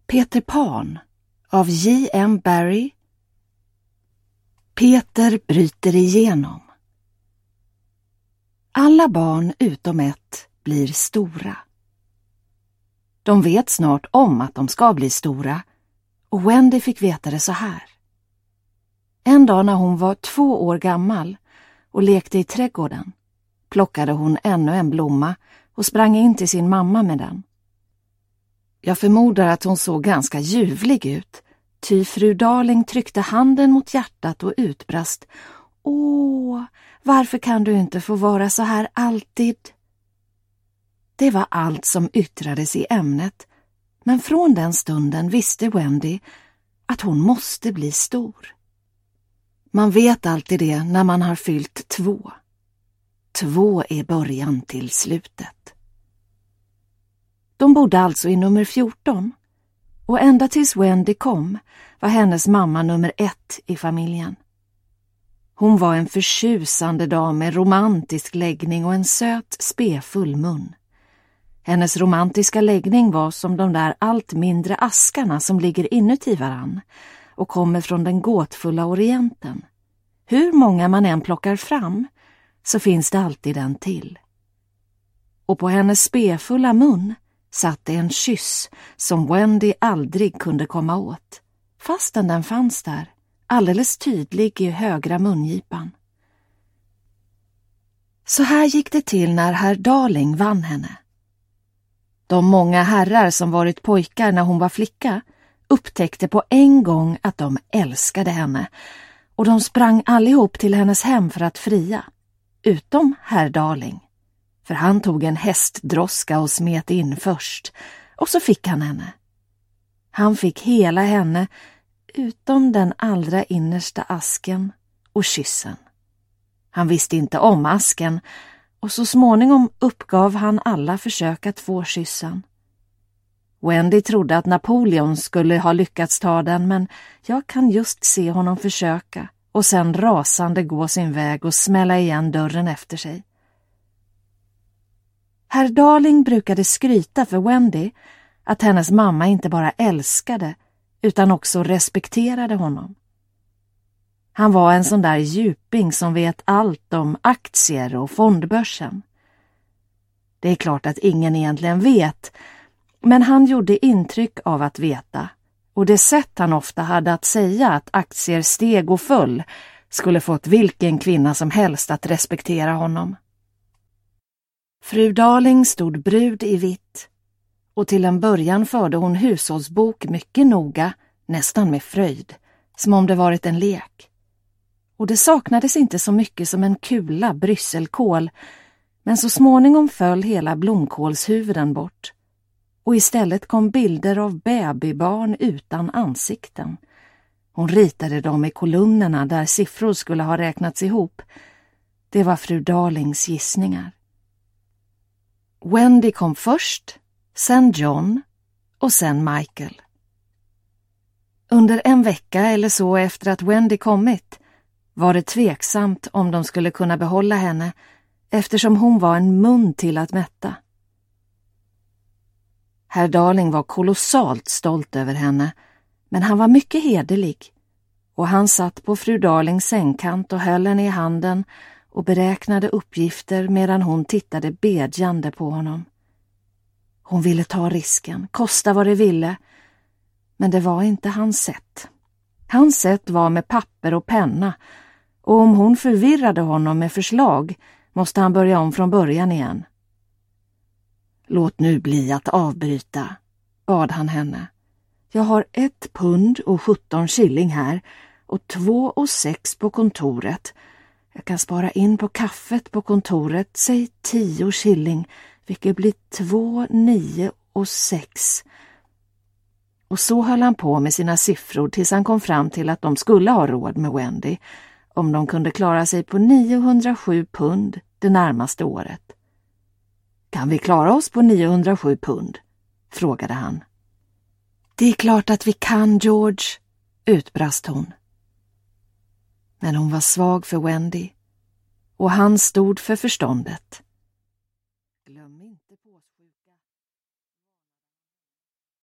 Peter Pan av J.M. Barrie. Peter bryter igenom. Alla barn utom ett blir stora. De vet snart om att de ska bli stora, och Wendy fick veta det så här. En dag när hon var 2 år gammal och lekte i trädgården plockade hon ännu en blomma och sprang in till sin mamma med den. Jag förmodar att hon såg ganska ljuvlig ut, ty fru Darling tryckte handen mot hjärtat och utbrast: Åh, varför kan du inte få vara så här alltid? Det var allt som yttrades i ämnet, men från den stunden visste Wendy att hon måste bli stor. Man vet alltid det när man har fyllt 2. 2 är början till slutet. De bodde alltså i nummer 14, och ända tills Wendy kom var hennes mamma nummer 1 i familjen. Hon var en förtjusande dam med romantisk läggning och en söt, spefull mun. Hennes romantiska läggning var som de där allt mindre askarna som ligger inuti varann och kommer från den gåtfulla orienten. Hur många man än plockar fram så finns det alltid en till. Och på hennes spefulla mun satt det en kyss som Wendy aldrig kunde komma åt, fastän den fanns där, alldeles tydlig i högra mungipan. Så här gick det till när herr Darling vann henne. De många herrar som varit pojkar när hon var flicka upptäckte på en gång att de älskade henne, och de sprang allihop till hennes hem för att fria, utom herr Darling. För han tog en hästdroska och smet in först, och så fick han henne. Han fick hela henne, utom den allra innersta asken och kyssen. Han visste inte om asken, och så småningom uppgav han alla försök att få kyssen. Wendy trodde att Napoleon skulle ha lyckats ta den, men jag kan just se honom försöka och sen rasande gå sin väg och smälla igen dörren efter sig. Herr Darling brukade skryta för Wendy att hennes mamma inte bara älskade utan också respekterade honom. Han var en sån där djuping som vet allt om aktier och fondbörsen. Det är klart att ingen egentligen vet, men han gjorde intryck av att veta, och det sätt han ofta hade att säga att aktier steg och föll skulle fått vilken kvinna som helst att respektera honom. Fru Darling stod brud i vitt, och till en början förde hon hushållsbok mycket noga, nästan med fröjd, som om det varit en lek. Och det saknades inte så mycket som en kula brysselkål, men så småningom föll hela blomkålshuvuden bort, och istället kom bilder av babybarn utan ansikten. Hon ritade dem i kolumnerna där siffror skulle ha räknats ihop. Det var fru Darlings gissningar. Wendy kom först, sen John och sen Michael. Under en vecka eller så efter att Wendy kommit var det tveksamt om de skulle kunna behålla henne, eftersom hon var en mun till att mätta. Herr Darling var kolossalt stolt över henne, men han var mycket hederlig, och han satt på fru Darlings sängkant och höll henne i handen och beräknade uppgifter medan hon tittade bedjande på honom. Hon ville ta risken, kosta vad det ville, men det var inte hans sätt. Hans sätt var med papper och penna, och om hon förvirrade honom med förslag måste han börja om från början igen. Låt nu bli att avbryta, bad han henne. Jag har 1 pund och 17 shilling här och 2,6 på kontoret. Jag kan spara in på kaffet på kontoret, säg 10 shilling, vilket blir 2, 9 och 6. Och så höll han på med sina siffror tills han kom fram till att de skulle ha råd med Wendy om de kunde klara sig på 907 pund det närmaste året. Kan vi klara oss på 907 pund? Frågade han. Det är klart att vi kan, George, utbrast hon. Men hon var svag för Wendy, och han stod för förståndet.